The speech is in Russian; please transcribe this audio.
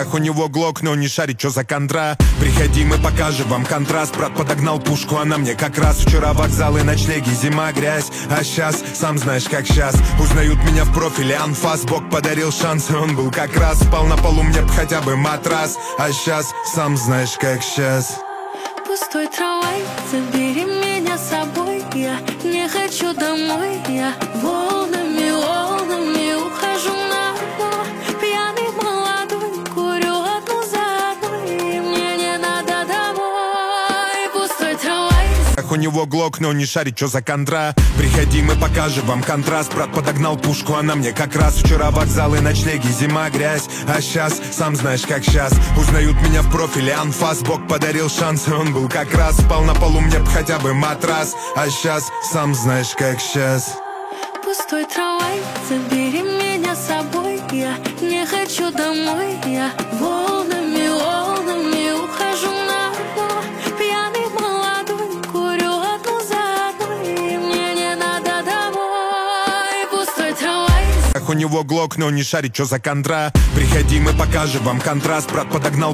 У него глок, но не шарит, что за контра. Приходи, мы покажем вам контраст. Брат подогнал пушку, она мне как раз. Вчера вокзалы, ночлеги, зима, грязь. А сейчас, сам знаешь, как сейчас. Узнают меня в профиле анфас. Бог подарил шанс, и он был как раз. Спал на полу, мне б хотя бы матрас. А сейчас, сам знаешь, как сейчас. Пустой трамвай, забери меня с собой. Я не хочу домой. Я волнами, волнами ухожу на дно. Пьяный молодой, курю одну за одной. И мне не надо домой. Пустой трамвай. У него глок, но не шарит, что за контра. Приходи, мы покажем вам контраст. Брат подогнал пушку, она мне как раз. Вчера вокзалы, ночлеги, зима, грязь. А сейчас, сам знаешь, как сейчас. Узнают меня в профиле анфас. Бог подарил шанс, и он был как раз. Спал на полу, мне б хотя бы матрас. А сейчас, сам знаешь, как сейчас. Пустой трамвай, забери меня с собой. Я не хочу домой. Я волнами, волнами ухожу на дно. Пьяный молодой, курю одну за одной. И мне не надо домой. Пустой трамвай. У него глок, но не шарит, что за контра. Приходи, мы покажем вам контраст. Брат подогнал